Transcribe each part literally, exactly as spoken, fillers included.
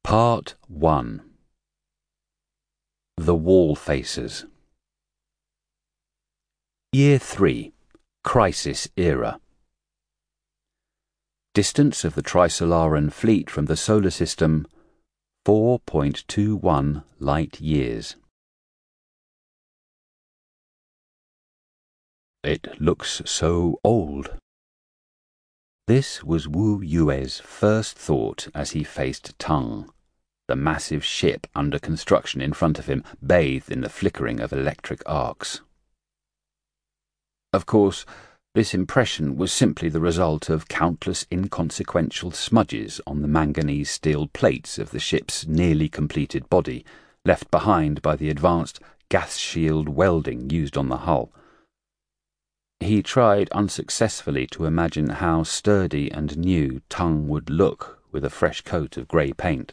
Part one. The Wall Facers. Year three. Crisis Era. Distance of the Trisolaran fleet from the solar system, four point two one light years. It looks so old. This was Wu Yue's first thought as he faced Tung, the massive ship under construction in front of him, bathed in the flickering of electric arcs. Of course, this impression was simply the result of countless inconsequential smudges on the manganese steel plates of the ship's nearly completed body, left behind by the advanced gas shield welding used on the hull. He tried unsuccessfully to imagine how sturdy and new Tung would look with a fresh coat of grey paint.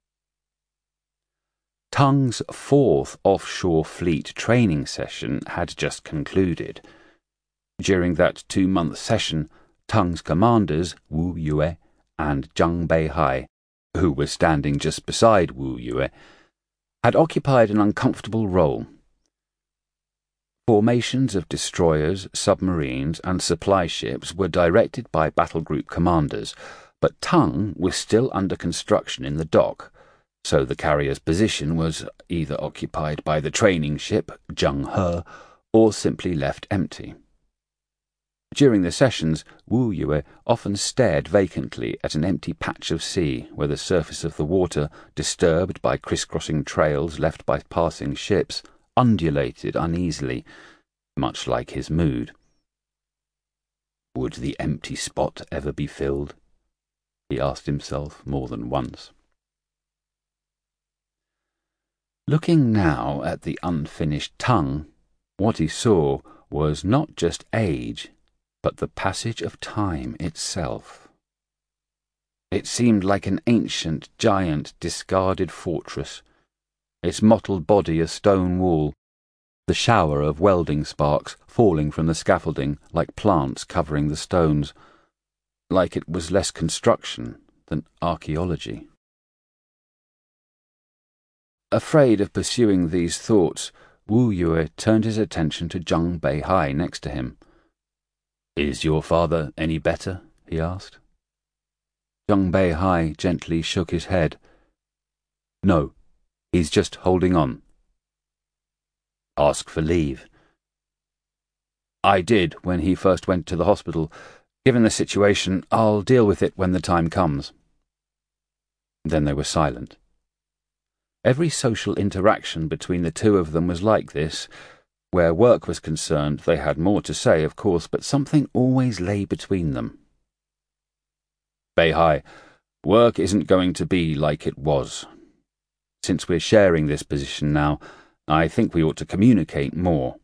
Tung's fourth offshore fleet training session had just concluded. During that two-month session, Tung's commanders, Wu Yue and Zhang Beihai, who was standing just beside Wu Yue, had occupied an uncomfortable role. Formations of destroyers, submarines, and supply ships were directed by battle group commanders, but Tung was still under construction in the dock, so the carrier's position was either occupied by the training ship, Zheng He, or simply left empty. During the sessions, Wu Yue often stared vacantly at an empty patch of sea where the surface of the water, disturbed by crisscrossing trails left by passing ships, undulated uneasily, much like his mood. Would the empty spot ever be filled? He asked himself more than once. Looking now at the unfinished Tung, what he saw was not just age, but the passage of time itself. It seemed like an ancient, giant, discarded fortress, its mottled body a stone wall, the shower of welding sparks falling from the scaffolding like plants covering the stones, like it was less construction than archaeology. Afraid of pursuing these thoughts, Wu Yue turned his attention to Zhang Beihai next to him. "Is your father any better?" he asked. Zhang Beihai gently shook his head. "No. He's just holding on." "Ask for leave." "I did when he first went to the hospital. Given the situation, I'll deal with it when the time comes." Then they were silent. Every social interaction between the two of them was like this. Where work was concerned, they had more to say, of course, but something always lay between them. "Beihai, work isn't going to be like it was. Since we're sharing this position now, I think we ought to communicate more."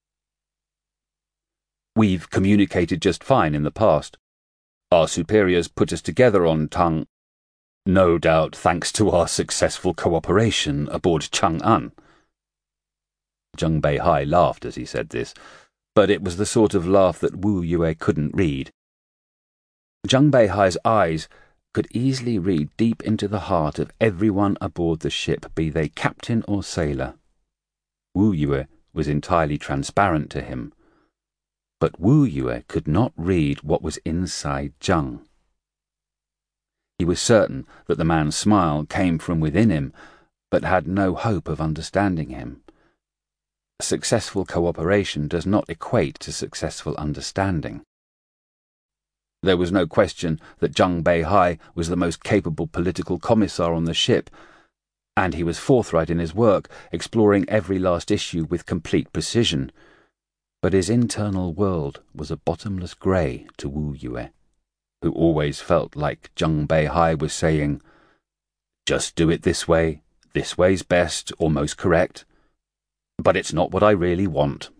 "We've communicated just fine in the past. Our superiors put us together on Tung, no doubt thanks to our successful cooperation aboard Chang'an." Zhang Beihai laughed as he said this, but it was the sort of laugh that Wu Yue couldn't read. Zhang Beihai's eyes could easily read deep into the heart of everyone aboard the ship, be they captain or sailor. Wu Yue was entirely transparent to him, but Wu Yue could not read what was inside Zhang. He was certain that the man's smile came from within him, but had no hope of understanding him. Successful cooperation does not equate to successful understanding. There was no question that Zhang Beihai was the most capable political commissar on the ship, and he was forthright in his work, exploring every last issue with complete precision. But his internal world was a bottomless grey to Wu Yue, who always felt like Zhang Beihai was saying, "Just do it this way, this way's best or most correct, but it's not what I really want."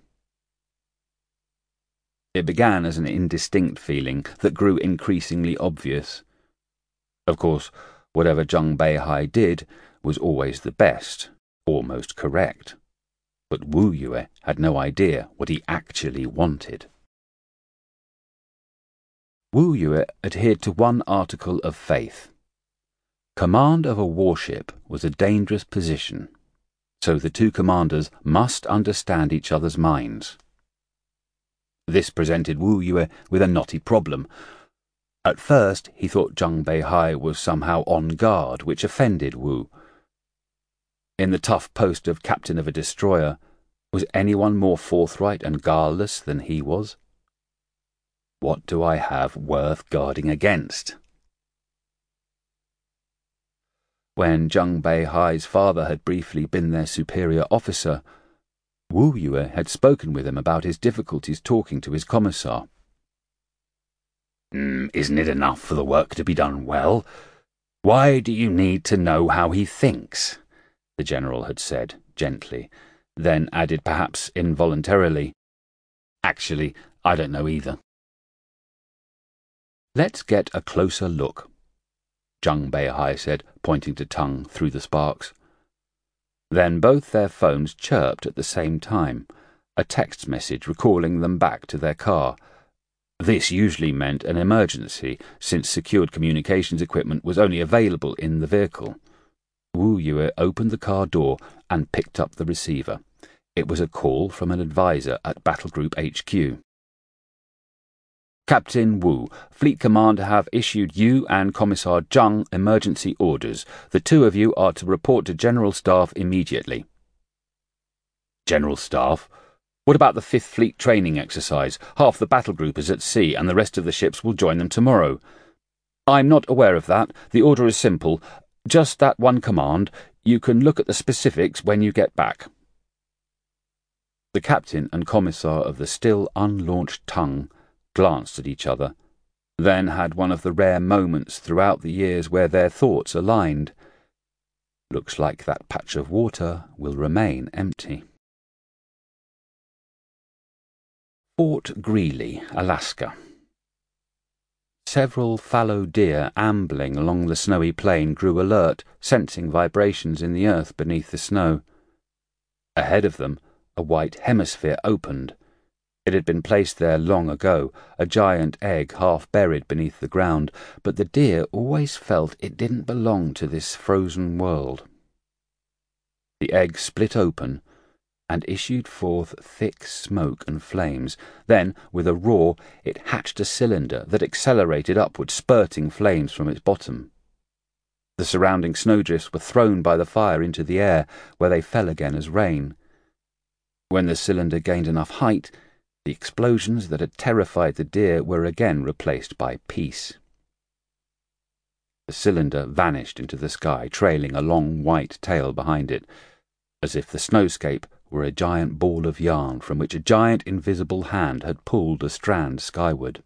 It began as an indistinct feeling that grew increasingly obvious. Of course, whatever Zhang Beihai did was always the best, or most correct, but Wu Yue had no idea what he actually wanted. Wu Yue adhered to one article of faith. Command of a warship was a dangerous position, so the two commanders must understand each other's minds. This presented Wu Yue with a knotty problem. At first he thought Zhang Beihai was somehow on guard, which offended Wu. In the tough post of captain of a destroyer, was anyone more forthright and guileless than he was? What do I have worth guarding against? When Zhang Beihai's father had briefly been their superior officer, Wu Yue had spoken with him about his difficulties talking to his commissar. Mm, isn't it enough for the work to be done well? Why do you need to know how he thinks? The general had said, gently, then added perhaps involuntarily, Actually, I don't know either. Let's get a closer look, Zhang Beihai said, pointing to Tang through the sparks. Then both their phones chirped at the same time, a text message recalling them back to their car. This usually meant an emergency, since secured communications equipment was only available in the vehicle. Wu Yue opened the car door and picked up the receiver. It was a call from an advisor at Battle Group H Q. Captain Wu, Fleet Commander have issued you and Commissar Zhang emergency orders. The two of you are to report to General Staff immediately. General Staff? What about the Fifth Fleet training exercise? Half the battle group is at sea and the rest of the ships will join them tomorrow. I'm not aware of that. The order is simple. Just that one command. You can look at the specifics when you get back. The captain and commissar of the still unlaunched Tang glanced at each other, then had one of the rare moments throughout the years where their thoughts aligned. Looks like that patch of water will remain empty. Fort Greely, Alaska. Several fallow deer ambling along the snowy plain grew alert, sensing vibrations in the earth beneath the snow. Ahead of them, a white hemisphere opened. It had been placed there long ago, a giant egg half buried beneath the ground, but the deer always felt it didn't belong to this frozen world. The egg split open and issued forth thick smoke and flames. Then, with a roar, it hatched a cylinder that accelerated upward, spurting flames from its bottom. The surrounding snowdrifts were thrown by the fire into the air, where they fell again as rain. When the cylinder gained enough height, the explosions that had terrified the deer were again replaced by peace. The cylinder vanished into the sky, trailing a long white tail behind it, as if the snowscape were a giant ball of yarn from which a giant invisible hand had pulled a strand skyward.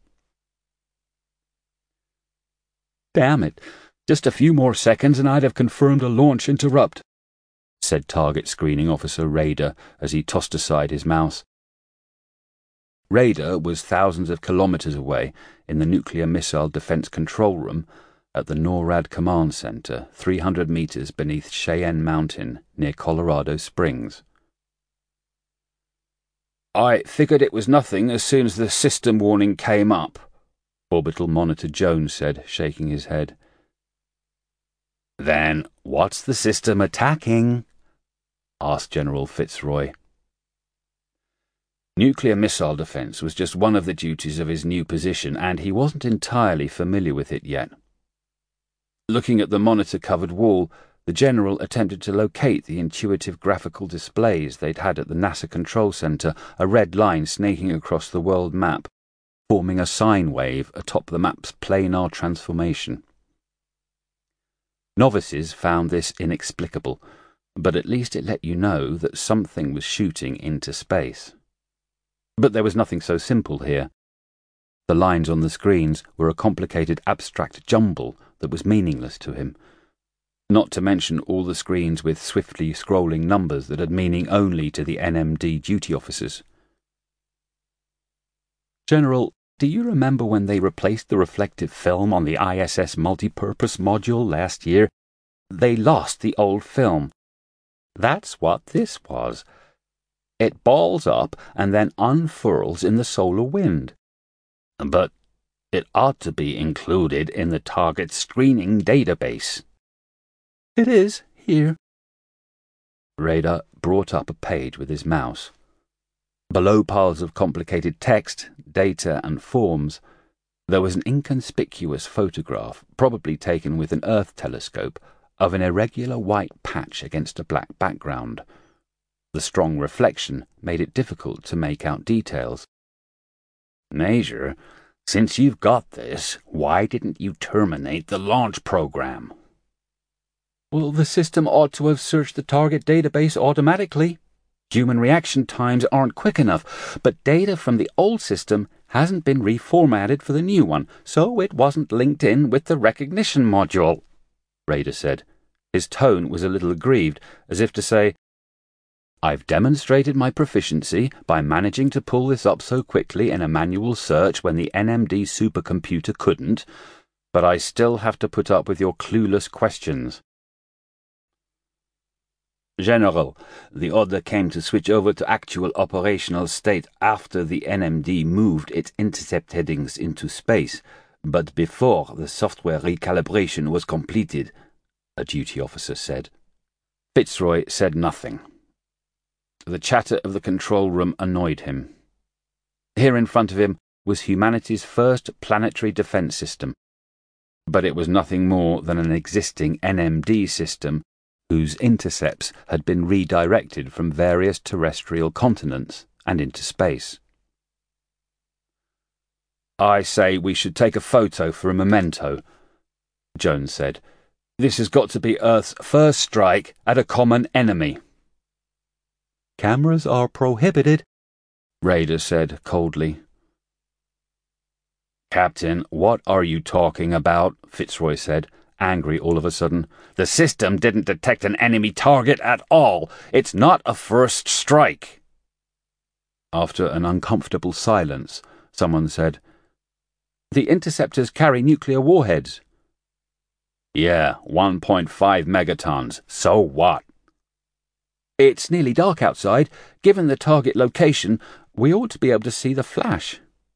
"Damn it! Just a few more seconds and I'd have confirmed a launch interrupt," said Target Screening Officer Raider as he tossed aside his mouse. Raider was thousands of kilometers away in the Nuclear Missile Defense Control Room at the NORAD Command Center, three hundred meters beneath Cheyenne Mountain near Colorado Springs. "I figured it was nothing as soon as the system warning came up," Orbital Monitor Jones said, shaking his head. "Then what's the system attacking?" asked General Fitzroy. Nuclear missile defense was just one of the duties of his new position, and he wasn't entirely familiar with it yet. Looking at the monitor-covered wall, the general attempted to locate the intuitive graphical displays they'd had at the NASA Control Center, a red line snaking across the world map, forming a sine wave atop the map's planar transformation. Novices found this inexplicable, but at least it let you know that something was shooting into space. But there was nothing so simple here. The lines on the screens were a complicated abstract jumble that was meaningless to him, not to mention all the screens with swiftly scrolling numbers that had meaning only to the N M D duty officers. "General, do you remember when they replaced the reflective film on the I S S multipurpose module last year? They lost the old film. That's what this was. It balls up and then unfurls in the solar wind. But it ought to be included in the target screening database," It is, here. Radar brought up a page with his mouse. Below piles of complicated text, data, and forms, there was an inconspicuous photograph, probably taken with an Earth telescope, of an irregular white patch against a black background. The strong reflection made it difficult to make out details. Major, since you've got this, why didn't you terminate the launch program? Well, the system ought to have searched the target database automatically. Human reaction times aren't quick enough, but data from the old system hasn't been reformatted for the new one, so it wasn't linked in with the recognition module, Radar said. His tone was a little aggrieved, as if to say, I've demonstrated my proficiency by managing to pull this up so quickly in a manual search when the N M D supercomputer couldn't, but I still have to put up with your clueless questions. General, the order came to switch over to actual operational state after the N M D moved its intercept headings into space, but before the software recalibration was completed, a duty officer said. Fitzroy said nothing. The chatter of the control room annoyed him. Here in front of him was humanity's first planetary defense system, but it was nothing more than an existing N M D system whose intercepts had been redirected from various terrestrial continents and into space. I say we should take a photo for a memento, Jones said. This has got to be Earth's first strike at a common enemy. Cameras are prohibited, Radar said coldly. Captain, what are you talking about? Fitzroy said, angry all of a sudden. The system didn't detect an enemy target at all. It's not a first strike. After an uncomfortable silence, someone said, The interceptors carry nuclear warheads. Yeah, one point five megatons. So what? It's nearly dark outside. Given the target location, we ought to be able to see the flash.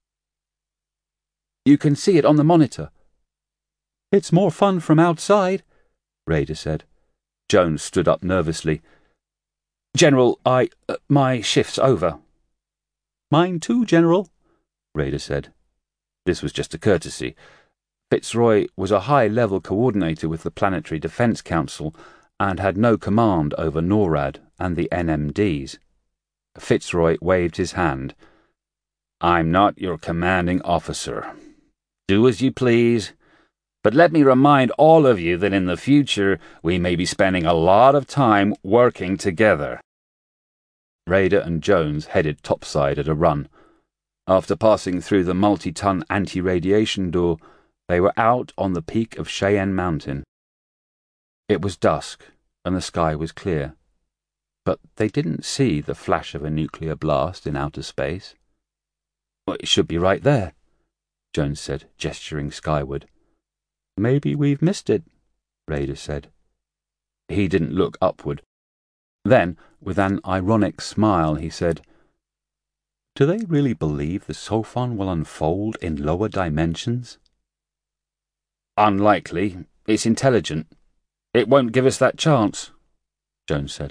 You can see it on the monitor. It's more fun from outside, Radar said. Jones stood up nervously. General, I... Uh, my shift's over. Mine too, General, Radar said. This was just a courtesy. Fitzroy was a high-level coordinator with the Planetary Defense Council and had no command over NORAD and the N M Ds. Fitzroy waved his hand. I'm not your commanding officer. Do as you please. But let me remind all of you that in the future we may be spending a lot of time working together. Radar and Jones headed topside at a run. After passing through the multi-ton anti-radiation door, they were out on the peak of Cheyenne Mountain. It was dusk, and the sky was clear, but they didn't see the flash of a nuclear blast in outer space. Well, it should be right there, Jones said, gesturing skyward. Maybe we've missed it, Radar said. He didn't look upward. Then, with an ironic smile, he said, Do they really believe the Sophon will unfold in lower dimensions? Unlikely. It's intelligent. It won't give us that chance, Jones said.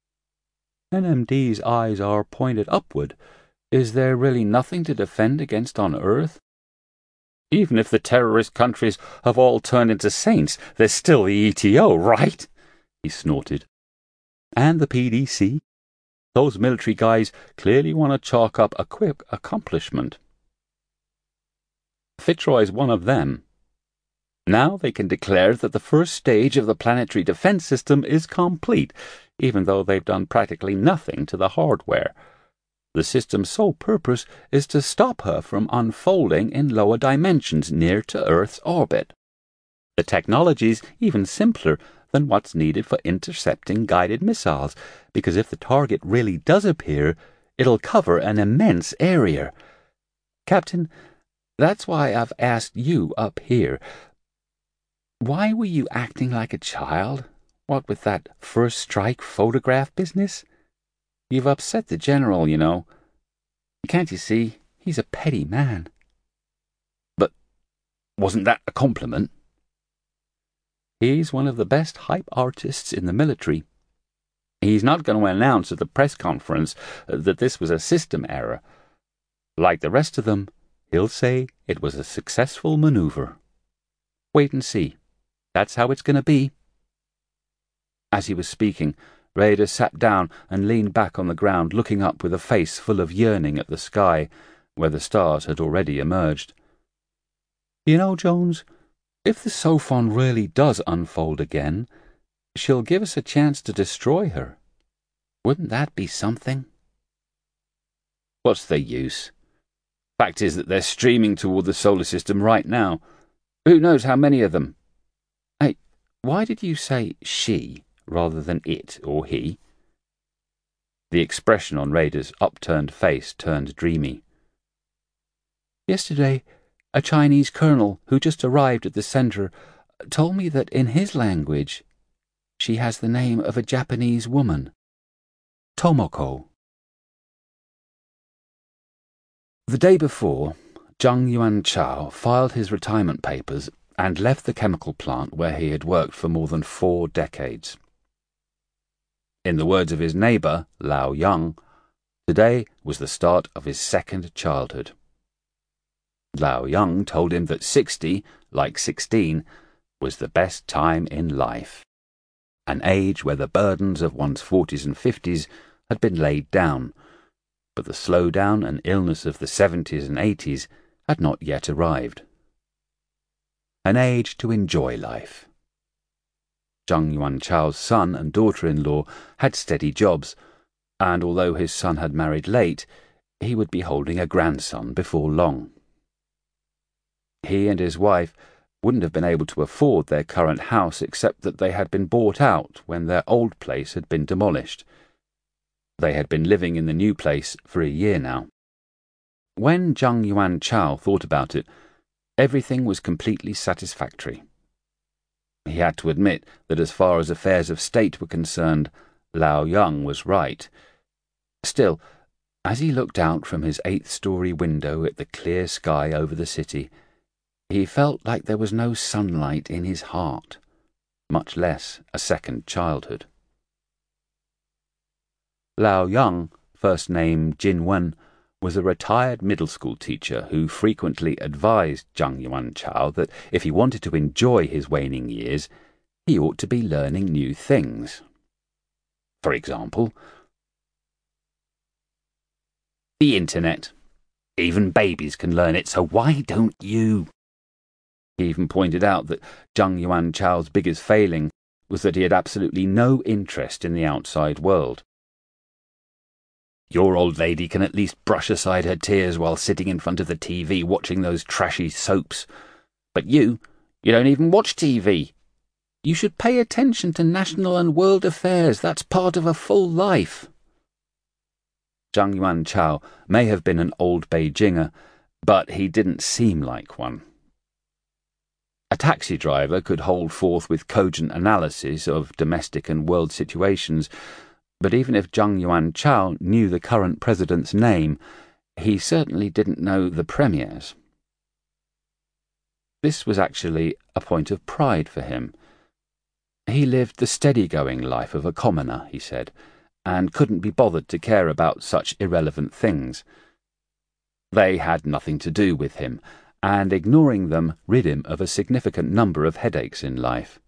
N M D's eyes are pointed upward. Is there really nothing to defend against on Earth? Even if the terrorist countries have all turned into saints, there's still the E T O, right? He snorted. And the P D C. Those military guys clearly want to chalk up a quick accomplishment. Fitzroy's one of them. Now they can declare that the first stage of the planetary defense system is complete, even though they've done practically nothing to the hardware. The system's sole purpose is to stop her from unfolding in lower dimensions near to Earth's orbit. The technology's even simpler than what's needed for intercepting guided missiles, because if the target really does appear, it'll cover an immense area. Captain, that's why I've asked you up here. Why were you acting like a child? What with that first strike photograph business? You've upset the general, you know. Can't you see? He's a petty man. But wasn't that a compliment? He's one of the best hype artists in the military. He's not going to announce at the press conference that this was a system error. Like the rest of them, he'll say it was a successful maneuver. Wait and see. That's how it's going to be. As he was speaking, Rader sat down and leaned back on the ground, looking up with a face full of yearning at the sky, where the stars had already emerged. You know, Jones, if the Sophon really does unfold again, she'll give us a chance to destroy her. Wouldn't that be something? What's the use? Fact is that they're streaming toward the solar system right now. Who knows how many of them? Hey, why did you say she rather than it or he? The expression on Rader's upturned face turned dreamy. Yesterday, a Chinese colonel who just arrived at the center told me that in his language she has the name of a Japanese woman, Tomoko. The day before, Zhang Yuanchao filed his retirement papers and left the chemical plant where he had worked for more than four decades. In the words of his neighbour, Lao Yang, today was the start of his second childhood. Lao Yang told him that sixty, like sixteen, was the best time in life, an age where the burdens of one's forties and fifties had been laid down, but the slowdown and illness of the seventies and eighties had not yet arrived. An age to enjoy life. Zhang Yuanchao's son and daughter-in-law had steady jobs, and although his son had married late, he would be holding a grandson before long. He and his wife wouldn't have been able to afford their current house except that they had been bought out when their old place had been demolished. They had been living in the new place for a year now. When Zhang Yuanchao thought about it, everything was completely satisfactory. He had to admit that as far as affairs of state were concerned, Lao Yang was right. Still, as he looked out from his eighth-story window at the clear sky over the city, he felt like there was no sunlight in his heart, much less a second childhood. Lao Yang, first named Jin Wen, was a retired middle school teacher who frequently advised Zhang Yuanchao that if he wanted to enjoy his waning years, he ought to be learning new things. For example, the internet. Even babies can learn it, so why don't you? He even pointed out that Zhang Yuanchao's biggest failing was that he had absolutely no interest in the outside world. Your old lady can at least brush aside her tears while sitting in front of the T V watching those trashy soaps. But you, you don't even watch T V. You should pay attention to national and world affairs. That's part of a full life. Zhang Yuanchao may have been an old Beijinger, but he didn't seem like one. A taxi driver could hold forth with cogent analysis of domestic and world situations, but even if Zhang Yuanchao knew the current president's name, he certainly didn't know the premier's. This was actually a point of pride for him. He lived the steady-going life of a commoner, he said, and couldn't be bothered to care about such irrelevant things. They had nothing to do with him, and ignoring them rid him of a significant number of headaches in life.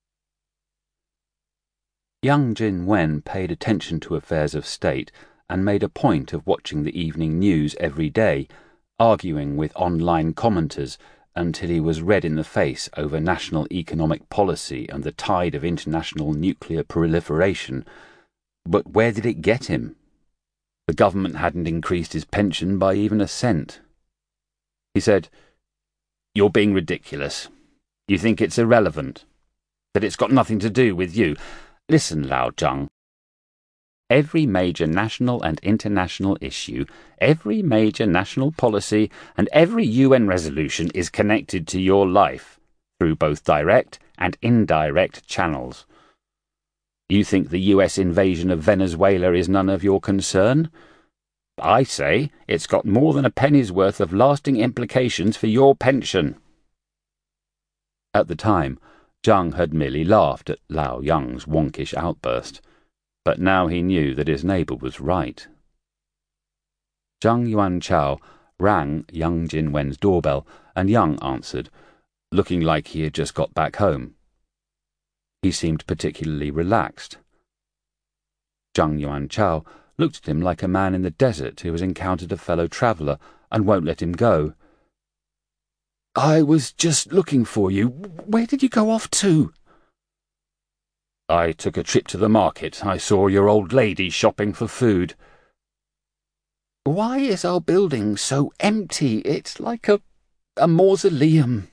Young Jin Wen paid attention to affairs of state and made a point of watching the evening news every day, arguing with online commenters until he was red in the face over national economic policy and the tide of international nuclear proliferation. But where did it get him? The government hadn't increased his pension by even a cent. He said, "You're being ridiculous. You think it's irrelevant, that it's got nothing to do with you. Listen, Lao Zhang. Every major national and international issue, every major national policy, and every U N resolution is connected to your life through both direct and indirect channels. You think the U S invasion of Venezuela is none of your concern? I say it's got more than a penny's worth of lasting implications for your pension." At the time, Zhang had merely laughed at Lao Yang's wonkish outburst, but now he knew that his neighbour was right. Zhang Yuanchao rang Yang Jinwen's doorbell, and Yang answered, looking like he had just got back home. He seemed particularly relaxed. Zhang Yuanchao looked at him like a man in the desert who has encountered a fellow traveller and won't let him go. "I was just looking for you. Where did you go off to?" "I took a trip to the market. I saw your old lady shopping for food." "Why is our building so empty? It's like a, a mausoleum."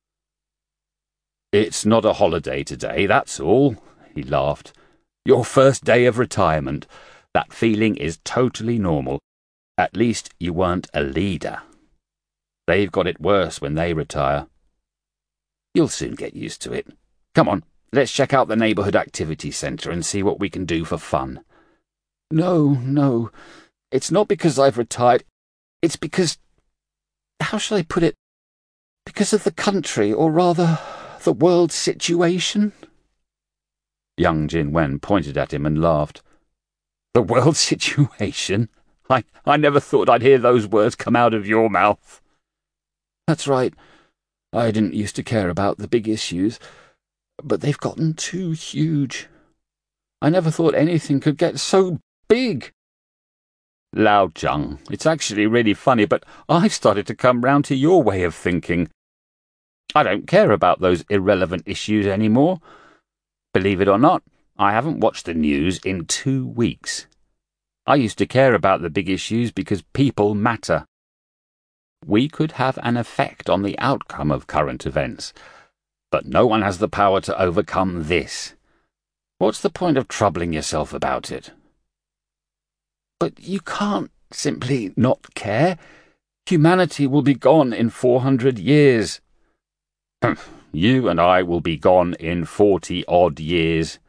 "It's not a holiday today, that's all," he laughed. "Your first day of retirement. That feeling is totally normal. At least you weren't a leader. They've got it worse when they retire. You'll soon get used to it. Come on, let's check out the neighbourhood activity centre and see what we can do for fun." "No, no. It's not because I've retired. It's because, how shall I put it, because of the country, or rather, the world situation." Yang Jinwen pointed at him and laughed. "The world situation? I, I never thought I'd hear those words come out of your mouth." "That's right. I didn't used to care about the big issues, but they've gotten too huge. I never thought anything could get so big." "Lao Zhang, it's actually really funny, but I've started to come round to your way of thinking. I don't care about those irrelevant issues anymore. Believe it or not, I haven't watched the news in two weeks. I used to care about the big issues because people matter. We could have an effect on the outcome of current events, but no one has the power to overcome this. What's the point of troubling yourself about it?" "But you can't simply not care. Humanity will be gone in four hundred years. "You and I will be gone in forty-odd years."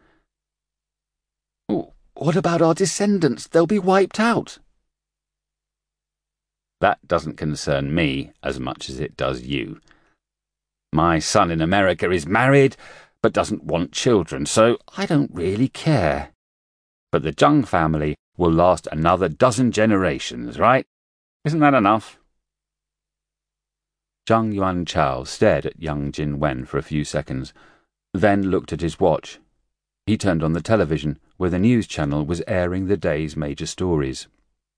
"What about our descendants? They'll be wiped out." "That doesn't concern me as much as it does you. My son in America is married, but doesn't want children, so I don't really care. But the Zhang family will last another dozen generations, right? Isn't that enough?" Zhang Yuanchao stared at Yang Jinwen for a few seconds, then looked at his watch. He turned on the television, where the news channel was airing the day's major stories.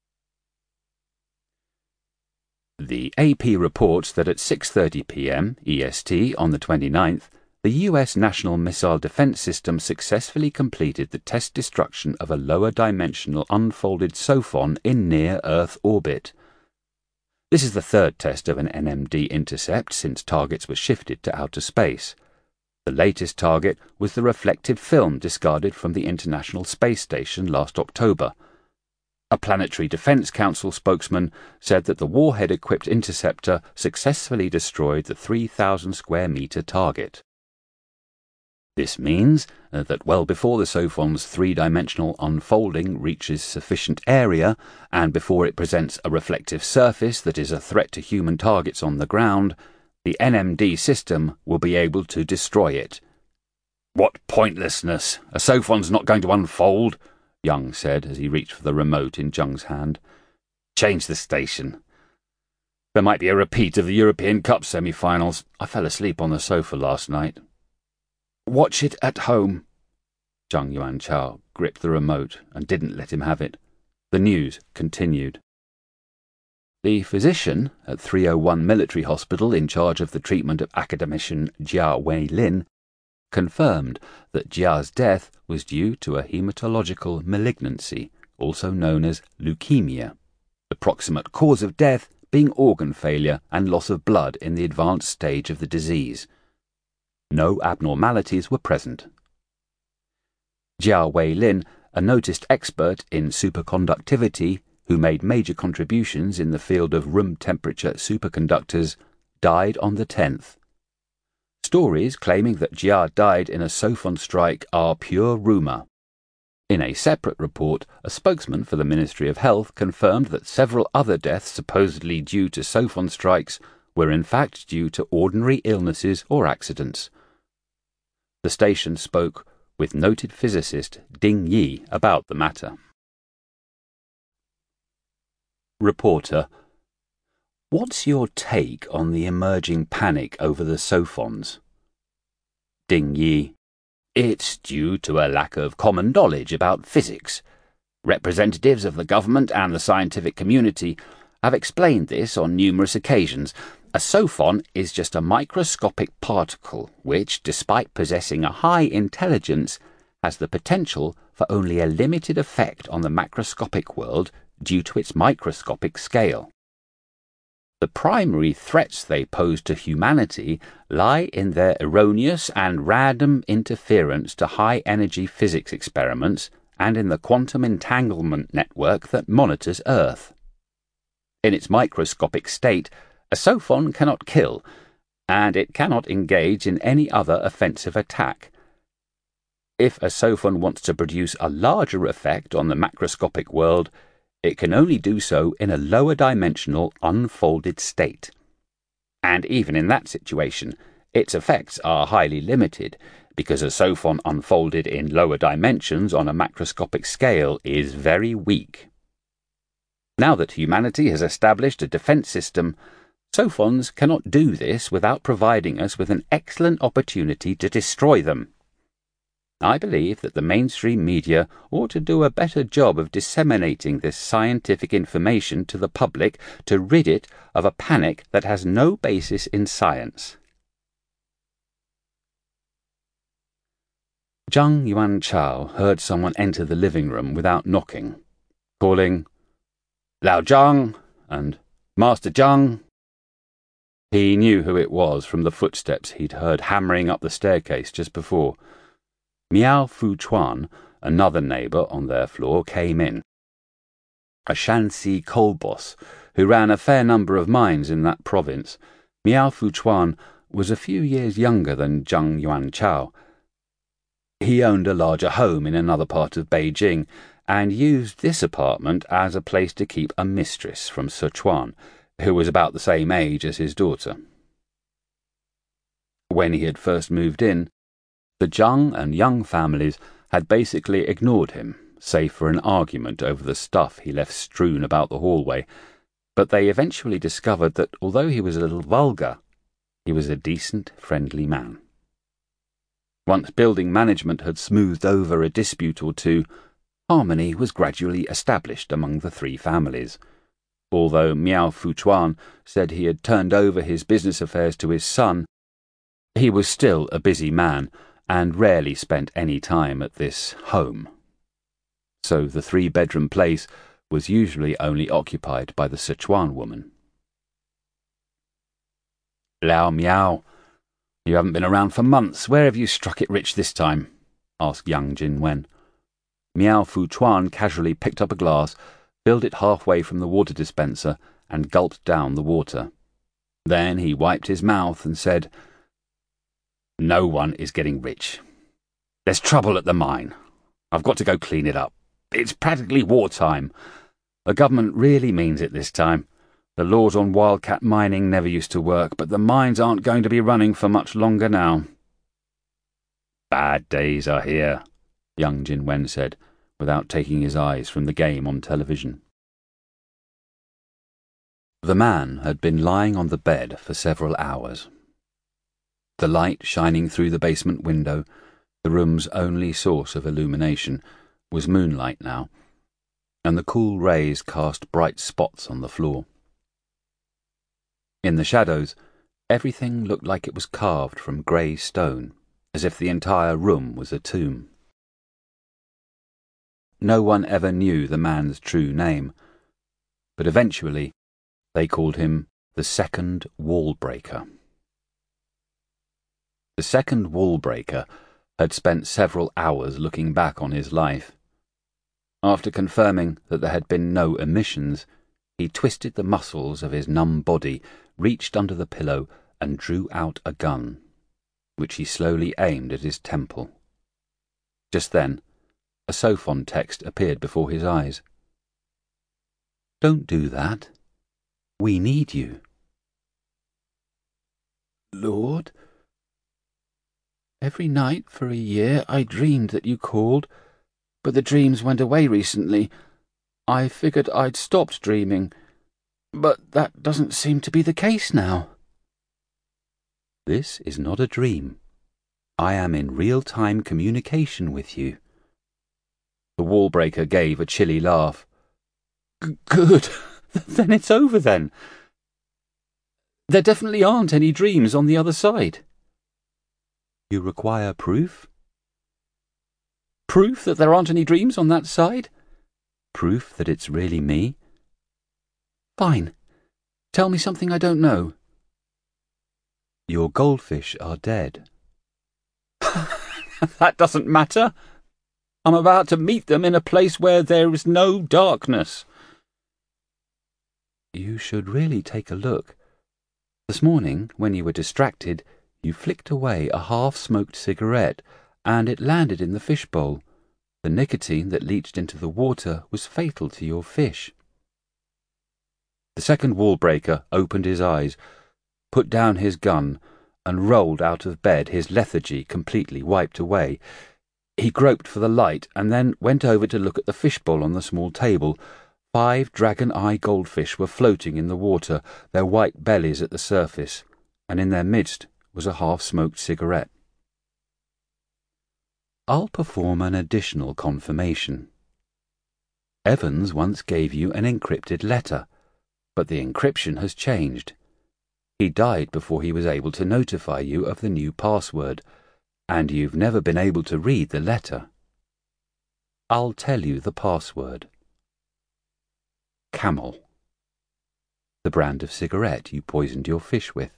The A P reports that at six thirty p m E S T on the twenty-ninth, the U S National Missile Defense System successfully completed the test destruction of a lower-dimensional unfolded SOFON in near-Earth orbit. This is the third test of an N M D intercept since targets were shifted to outer space. The latest target was the reflective film discarded from the International Space Station last October. A Planetary Defense Council spokesman said that the warhead-equipped interceptor successfully destroyed the three thousand square metre target. This means uh, that well before the SOFON's three-dimensional unfolding reaches sufficient area, and before it presents a reflective surface that is a threat to human targets on the ground, the N M D system will be able to destroy it. "What pointlessness! A SOFON's not going to unfold," Young said as he reached for the remote in Zhang's hand. "Change the station. There might be a repeat of the European Cup semi-finals. I fell asleep on the sofa last night." "Watch it at home." Zhang Yuanchao gripped the remote and didn't let him have it. The news continued. The physician at three oh one Military Hospital in charge of the treatment of academician Jia Weilin confirmed that Jia's death was due to a hematological malignancy, also known as leukemia, the proximate cause of death being organ failure and loss of blood in the advanced stage of the disease. No abnormalities were present. Jia Weilin, a noticed expert in superconductivity who made major contributions in the field of room-temperature superconductors, died on the tenth. Stories claiming that Jia died in a SOFON strike are pure rumour. In a separate report, a spokesman for the Ministry of Health confirmed that several other deaths supposedly due to SOFON strikes were in fact due to ordinary illnesses or accidents. The station spoke with noted physicist Ding Yi about the matter. Reporter: What's your take on the emerging panic over the Sophons? Ding Yi: It's due to a lack of common knowledge about physics. Representatives of the government and the scientific community have explained this on numerous occasions. A sophon is just a microscopic particle which, despite possessing a high intelligence, has the potential for only a limited effect on the macroscopic world due to its microscopic scale. The primary threats they pose to humanity lie in their erroneous and random interference to high-energy physics experiments and in the quantum entanglement network that monitors Earth. In its microscopic state, a sophon cannot kill, and it cannot engage in any other offensive attack. If a sophon wants to produce a larger effect on the macroscopic world, it can only do so in a lower dimensional unfolded state. And even in that situation, its effects are highly limited, because a sophon unfolded in lower dimensions on a macroscopic scale is very weak. Now that humanity has established a defense system, sophons cannot do this without providing us with an excellent opportunity to destroy them. I believe that the mainstream media ought to do a better job of disseminating this scientific information to the public to rid it of a panic that has no basis in science. Zhang Yuanchao heard someone enter the living room without knocking, calling, "Lao Zhang," and "Master Zhang." He knew who it was from the footsteps he'd heard hammering up the staircase just before. Miao Fu Chuan, another neighbour on their floor, came in. A Shanxi coal boss who ran a fair number of mines in that province, Miao Fu Chuan was a few years younger than Zhang Yuanchao. He owned a larger home in another part of Beijing and used this apartment as a place to keep a mistress from Sichuan, who was about the same age as his daughter. When he had first moved in, the Zhang and Yang families had basically ignored him, save for an argument over the stuff he left strewn about the hallway, but they eventually discovered that although he was a little vulgar, he was a decent, friendly man. Once building management had smoothed over a dispute or two, harmony was gradually established among the three families. Although Miao Fu Chuan said he had turned over his business affairs to his son, he was still a busy man and rarely spent any time at this home. So the three-bedroom place was usually only occupied by the Sichuan woman. "Lao Miao, you haven't been around for months. Where have you struck it rich this time?" asked Yang Jinwen. Miao Fu Chuan casually picked up a glass, filled it halfway from the water dispenser, and gulped down the water. Then he wiped his mouth and said, "No one is getting rich. There's trouble at the mine. I've got to go clean it up. It's practically wartime. The government really means it this time. The laws on wildcat mining never used to work, but the mines aren't going to be running for much longer now." "Bad days are here," Yang Jinwen said, without taking his eyes from the game on television. The man had been lying on the bed for several hours. The light shining through the basement window, the room's only source of illumination, was moonlight now, and the cool rays cast bright spots on the floor. In the shadows, everything looked like it was carved from grey stone, as if the entire room was a tomb. No one ever knew the man's true name, but eventually they called him the Second Wall-Breaker. The Second Wall-Breaker had spent several hours looking back on his life. After confirming that there had been no emissions, he twisted the muscles of his numb body, reached under the pillow, and drew out a gun, which he slowly aimed at his temple. Just then, a sophon text appeared before his eyes. "Don't do that. We need you." "Lord?" Every night for a year I dreamed that you called, but the dreams went away recently. I figured I'd stopped dreaming, but that doesn't seem to be the case now. This is not a dream. I am in real-time communication with you. The wall-breaker gave a chilly laugh. G- good. Then it's over then. There definitely aren't any dreams on the other side. You require proof? Proof that there aren't any dreams on that side? Proof that it's really me? Fine. Tell me something I don't know. Your goldfish are dead. That doesn't matter. I'm about to meet them in a place where there is no darkness. You should really take a look. This morning, when you were distracted, you flicked away a half-smoked cigarette, and it landed in the fishbowl. The nicotine that leached into the water was fatal to your fish. The second wall-breaker opened his eyes, put down his gun, and rolled out of bed, his lethargy completely wiped away. He groped for the light and then went over to look at the fishbowl on the small table. Five dragon-eye goldfish were floating in the water, their white bellies at the surface, and in their midst was a half-smoked cigarette. I'll perform an additional confirmation. Evans once gave you an encrypted letter, but the encryption has changed. He died before he was able to notify you of the new password, and you've never been able to read the letter. I'll tell you the password. Camel. The brand of cigarette you poisoned your fish with.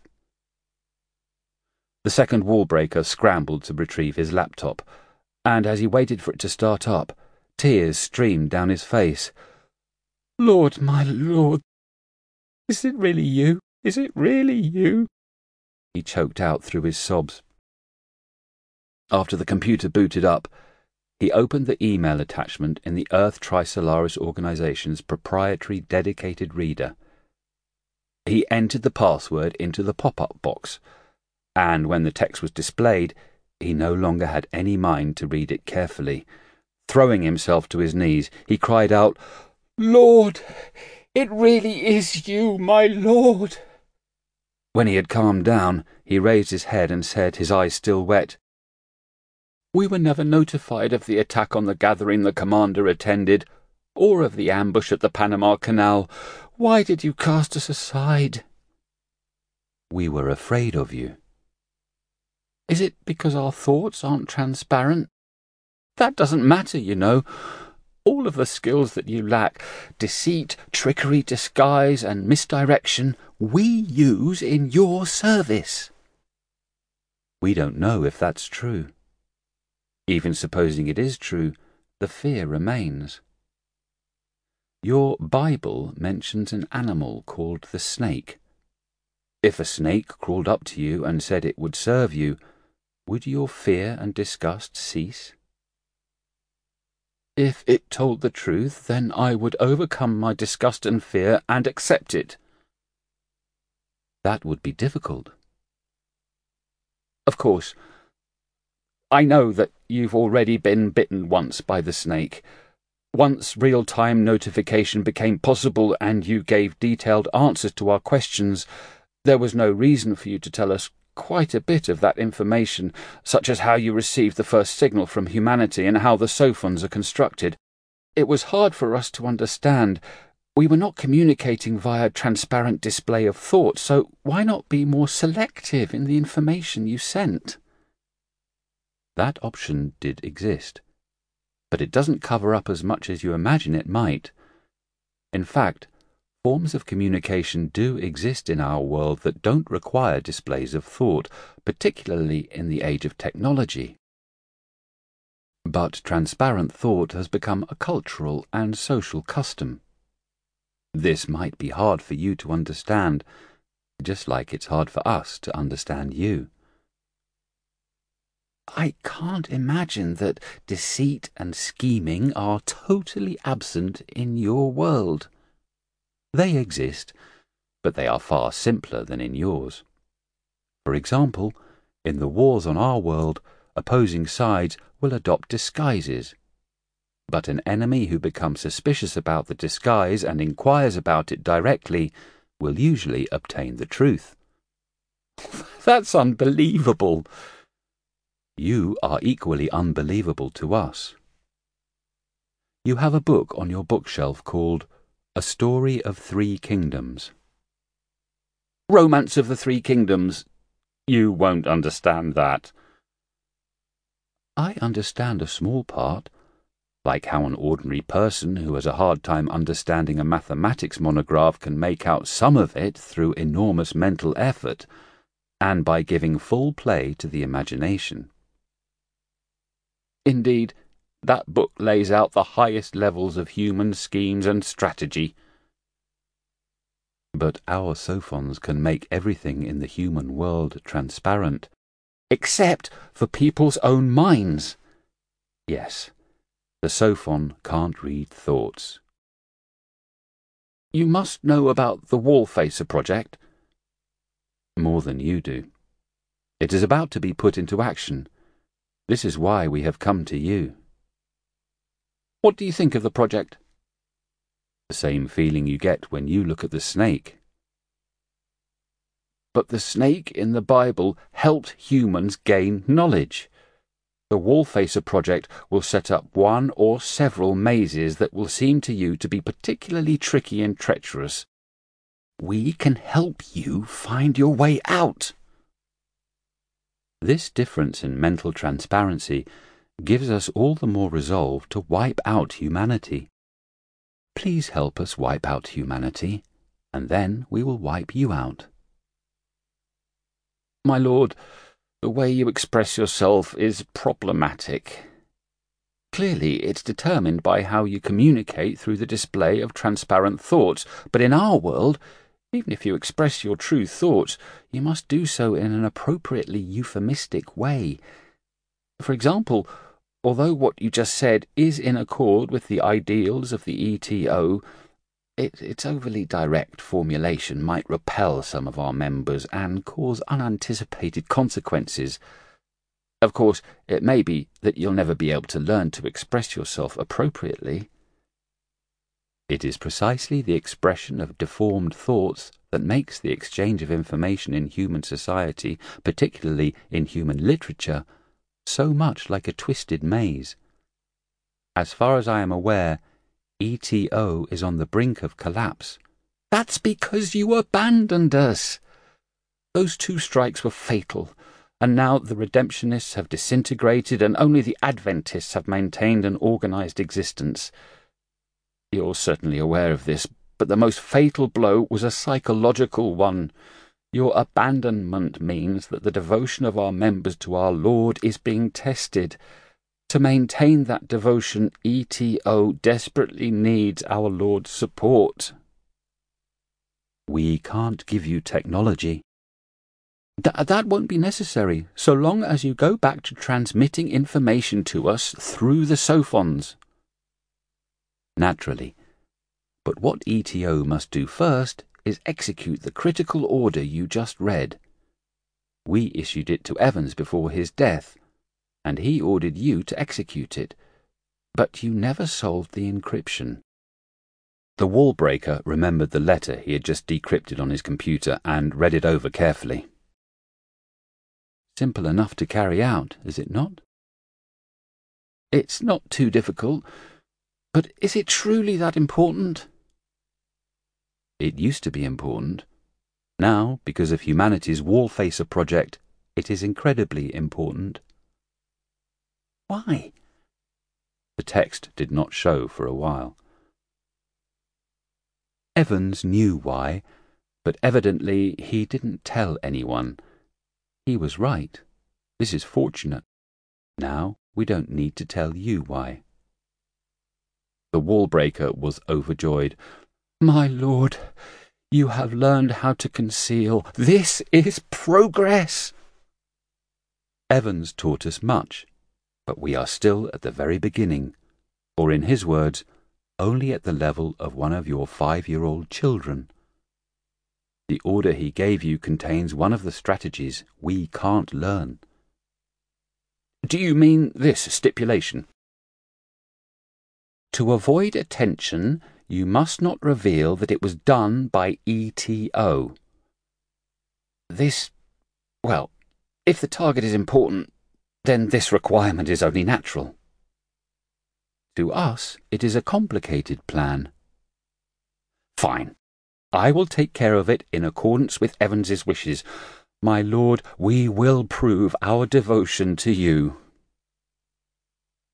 The second wall-breaker scrambled to retrieve his laptop, and as he waited for it to start up, tears streamed down his face. Lord, my lord, is it really you? Is it really you? He choked out through his sobs. After the computer booted up, he opened the email attachment in the Earth Trisolaris Organization's proprietary dedicated reader. He entered the password into the pop-up box, and when the text was displayed, he no longer had any mind to read it carefully. Throwing himself to his knees, he cried out, "Lord, it really is you, my lord!" When he had calmed down, he raised his head and said, his eyes still wet, "We were never notified of the attack on the gathering the commander attended, or of the ambush at the Panama Canal. Why did you cast us aside?" "We were afraid of you." "Is it because our thoughts aren't transparent?" "That doesn't matter, you know. All of the skills that you lack, deceit, trickery, disguise, and misdirection, we use in your service." "We don't know if that's true. Even supposing it is true, the fear remains. Your Bible mentions an animal called the snake. If a snake crawled up to you and said it would serve you, would your fear and disgust cease?" "If it told the truth, then I would overcome my disgust and fear and accept it." "That would be difficult." "Of course. I know that you've already been bitten once by the snake. Once real-time notification became possible and you gave detailed answers to our questions, there was no reason for you to tell us quite a bit of that information, such as how you received the first signal from humanity and how the sophons are constructed. It was hard for us to understand. We were not communicating via transparent display of thought, so why not be more selective in the information you sent?" That option did exist, but it doesn't cover up as much as you imagine it might. In fact, forms of communication do exist in our world that don't require displays of thought, particularly in the age of technology. But transparent thought has become a cultural and social custom. This might be hard for you to understand, just like it's hard for us to understand you. "I can't imagine that deceit and scheming are totally absent in your world." They exist, but they are far simpler than in yours. For example, In the wars on our world, opposing sides will adopt disguises. But an enemy who becomes suspicious about the disguise and inquires about it directly will usually obtain the truth. That's unbelievable. You are equally unbelievable to us. You have a book on your bookshelf called A Story of Three Kingdoms. Romance of the Three Kingdoms. You won't understand that. I understand a small part, like how an ordinary person who has a hard time understanding a mathematics monograph can make out some of it through enormous mental effort and by giving full play to the imagination. Indeed, that book lays out the highest levels of human schemes and strategy. But our Sophons can make everything in the human world transparent. Except for people's own minds. Yes, the Sophon can't read thoughts. You must know about the Wallfacer project. More than you do. It is about to be put into action. This is why we have come to you. What do you think of the project? The same feeling you get when you look at the snake. But the snake in the Bible helped humans gain knowledge. The Wallfacer project will set up one or several mazes that will seem to you to be particularly tricky and treacherous. We can help you find your way out. This difference in mental transparency gives us all the more resolve to wipe out humanity. Please help us wipe out humanity, and then we will wipe you out. My lord, the way you express yourself is problematic. Clearly, it's determined by how you communicate through the display of transparent thoughts, but in our world, even if you express your true thoughts, you must do so in an appropriately euphemistic way. For example, although what you just said is in accord with the ideals of the E T O, it, its overly direct formulation might repel some of our members and cause unanticipated consequences. Of course, it may be that you'll never be able to learn to express yourself appropriately. It is precisely the expression of deformed thoughts that makes the exchange of information in human society, particularly in human literature, so much like a twisted maze. As far as I am aware, E T O is on the brink of collapse. That's because you abandoned us. Those two strikes were fatal, and now the Redemptionists have disintegrated and only the Adventists have maintained an organized existence. You're certainly aware of this, but the most fatal blow was a psychological one. Your abandonment means that the devotion of our members to our Lord is being tested. To maintain that devotion, E T O desperately needs our Lord's support. We can't give you technology. Th- that won't be necessary, so long as you go back to transmitting information to us through the Sophons. Naturally. But what E T O must do first is execute the critical order you just read. We issued it to Evans before his death, and he ordered you to execute it, but you never solved the encryption. The wall breaker remembered the letter he had just decrypted on his computer and read it over carefully. Simple enough to carry out, is it not? It's not too difficult, but is it truly that important? It used to be important. Now, because of humanity's Wallfacer project, it is incredibly important. Why? The text did not show for a while. Evans knew why, but evidently he didn't tell anyone. He was right. This is fortunate. Now we don't need to tell you why. The wallbreaker was overjoyed. My lord, you have learned how to conceal. This is progress. Evans taught us much, but we are still at the very beginning, or in his words, only at the level of one of your five-year-old children. The order he gave you contains one of the strategies we can't learn. Do you mean this stipulation? To avoid attention, you must not reveal that it was done by E T O. This, well, if the target is important, then this requirement is only natural. To us, it is a complicated plan. Fine. I will take care of it in accordance with Evans's wishes. My lord, we will prove our devotion to you.